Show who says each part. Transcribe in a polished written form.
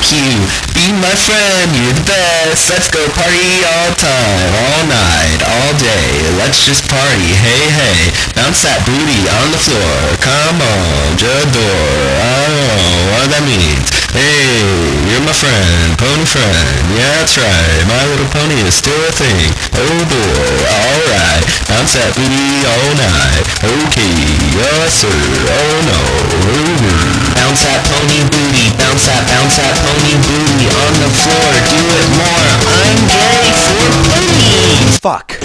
Speaker 1: you. Be my friend, you're the best. Let's go party all time, all night, all day. Let's just party, hey, hey. Bounce that booty on the floor. Come on, Jador. I don't know what that means. Hey, you're my friend, pony friend. Yeah, that's right. My Little Pony is still a thing. Oh boy, alright. Bounce that booty all night. Okay, yes sir. Oh no. Bounce that pony booty. Bounce that pony booty on the floor. Do it more. I'm gay for ponies.
Speaker 2: Fuck.